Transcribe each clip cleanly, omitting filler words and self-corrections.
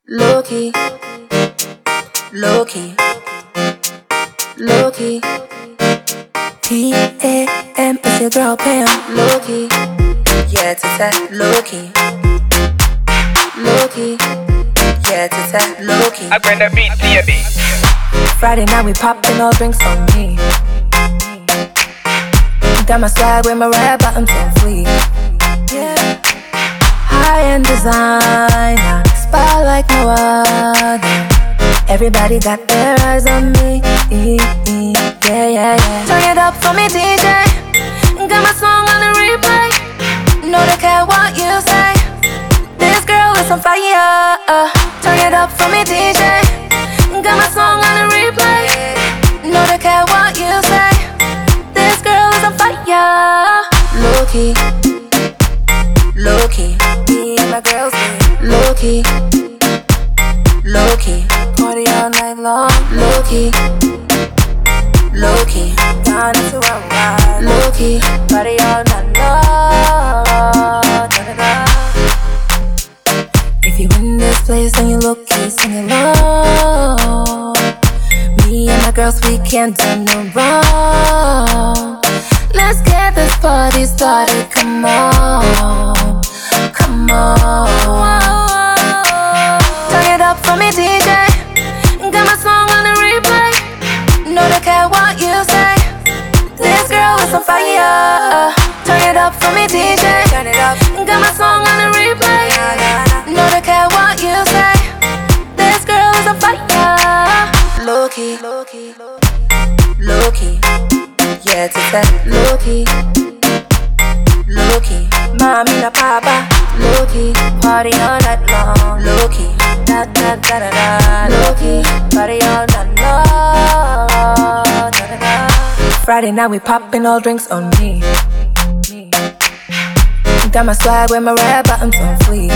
Low key, low key, low key. P.A.M. is your girl Pam. Low key, yeah, it's low key, low key, yeah, it's low key. I bring the beat to your beat. Friday night we poppin' all drinks on me. Got my swag with my red bottoms on fleek. Yeah, high-end designer, spot like no other. Everybody got their eyes on me. Yeah, yeah, yeah. Turn it up for me, DJ. Got my song on the replay. No, they care what you say. This girl is on fire. Turn it up for me, DJ. Got my song on the replay. No, they care what you say. This girl is on fire. Low key, low key. Me and my girls be low key, low key. Party all night long. Low key, low key. Down into our ride. Low key. Party all night long. If you in this place then you low key, sing along. Me and my girls, we can't do no wrong. Let's get this party started, come on, come on. Turn it up for me, DJ. Got my song on the replay. No, they care what you say. This girl is on fire. Turn it up for me, DJ. Turn it up. Got my song on the replay. No, they care what you say. This girl is on fire. Low key, low key, low key. Yeah, it's low key, low key. Mommy na papa, low key. Party all night long, low key. Da da da da da, low key. Party all night long, da da da. Friday night we poppin' all drinks on me. Got my swag with my red bottoms on fleek.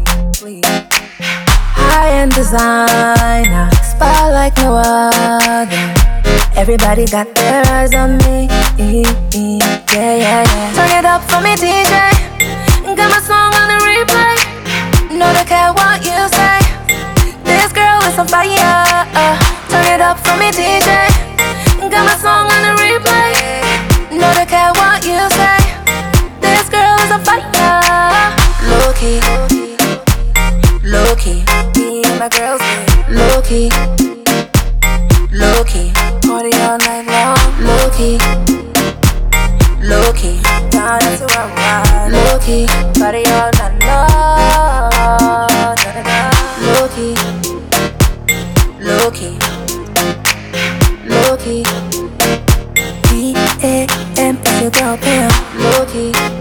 High-end designer, spot like no other. Everybody got their eyes on me. Yeah, yeah, yeah. Turn it up for me, DJ. Got my song on the replay. No, they care what you say. This girl is on fire. Turn it up for me, DJ. Got my song on the replay. No, they care what you say. This girl is on fire. Low key, low key. Me and my girls be low key, low key. Party all night long. Low key, low key. Down into our ride. Low key. Party all night long. Low key, low key, low key. P.A.M. is your girl Pam. Low key.